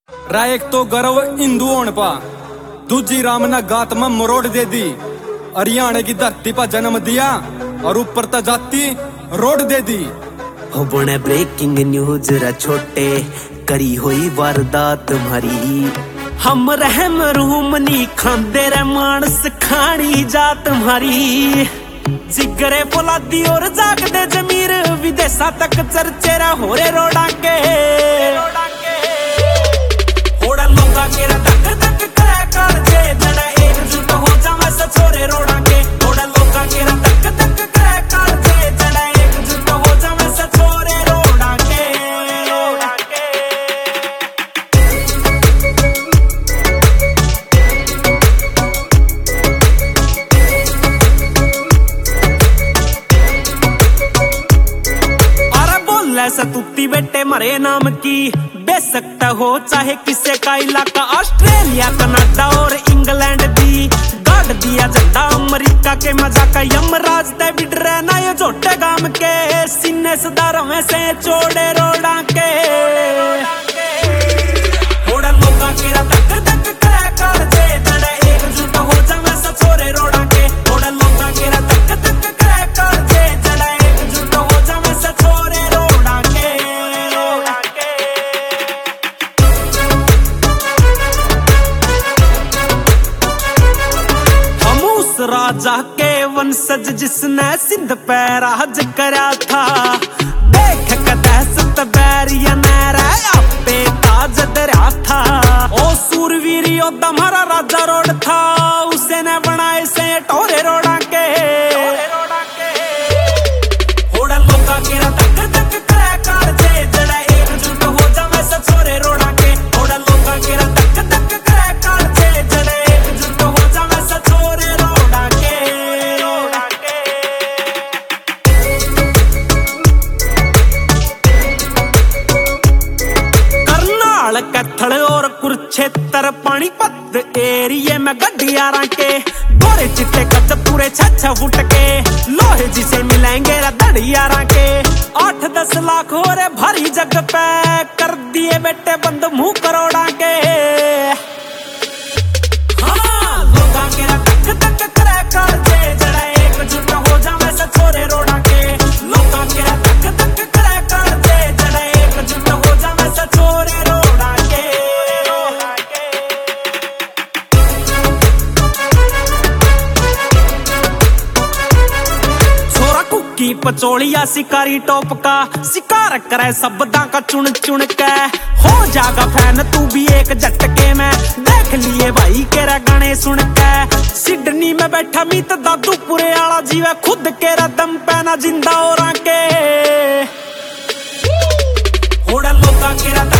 रा एक तो गर्व हिंदू होने पा, दूजी राम ने गात में मरोड़ दे दी। हरियाणा की धरती पर जन्म दिया और ऊपर तक जाती रोड दे दी। हो बने ब्रेकिंग न्यूज रे छोटे, करी हुई वारदात तुम्हारी। हम रहम रूम नी खांदे रे मानस, खानी जा तुम्हारी। जिगरे फौलादी और जागदे जमीर, विदेशा तक चर्चे रा हो रे रोड़ा के। होड़ा लोगा के रा धक धक करे कर जे, जड़ा एकजुट हो जावे से छोरे रोड़ा के। होड़ा लोगा के रा धक धक करे कर जे, जड़ा एकजुट हो जावे से छोरे रोड़ा के। अरे बोल ऐसा तुत्ती बेटे मरे नाम की, बेसकता हो चाहे किसे का इलाका। ऑस्ट्रेलिया कनाडा और इंग्लैंड दी गाड़ दिया झंडा अमेरिका के। मजा का यमराज तय बिड रहना ये झोटे गाम के। सीने सदारों में से चोड़े रोड़ा के। होड़ा लोगा के रा धक धक करे कर जे, जड़ा एकजुट हो जावे से छोरे रोड़ा के। होड़ा लोगा के रा धक धक करे कर जे, जड़ा एकजुट हो जावे से छोरे रोड़ा के। राजा के वंशज जिसने सिंध पे राज करा था। देख के दहशत बैरिया नहरा आपे ताज दरिया था। ओ सूरवीर योद्धा हमारा राजा रोड था, उसे ने बनाए से टोरे रोड़ा के। होड़ा लोगा के रा धक धक करे कर जे, जड़ा एकजुट हो जावे से छोरे रोड़ा के। होड़ा लोगा के रा धक धक करे कर जे, जड़ा एकजुट हो जावे से छोरे रोड़ा के। करनाल कैथल और कुरुक्षेत्र पानीपत एरिए में गड्डियारा के। गोरे चिट्टे कद पूरे 6-6 फुट के, लोहे जिसे मिलेंगे दड़ियारा के। 8-10 लाख हो रे भारी जग पे, कर दिए बेटे बंद मुंह करोड़ा के। हाँ लोगा के रा धक धक करे कर जे, जड़ा एकजुट हो जावे से छोरे रोड़ा के। लोगा के रा धक धक करे कर जे, जड़ा एकजुट हो जावे से छोरे रोड़ा के। छोरा कुकी पचोलिया शिकारी टॉप का, शिकार करे शब्दां का चुन चुन के। हो जागा फैन तू भी एक झटके में, देख लिए भाई के रा गाने सुन के। सिडनी में बैठा मीत दादू पुरे आला जीवे, खुद के रा दम पे ना जिंदा और आके। होड़ा लोगा के रा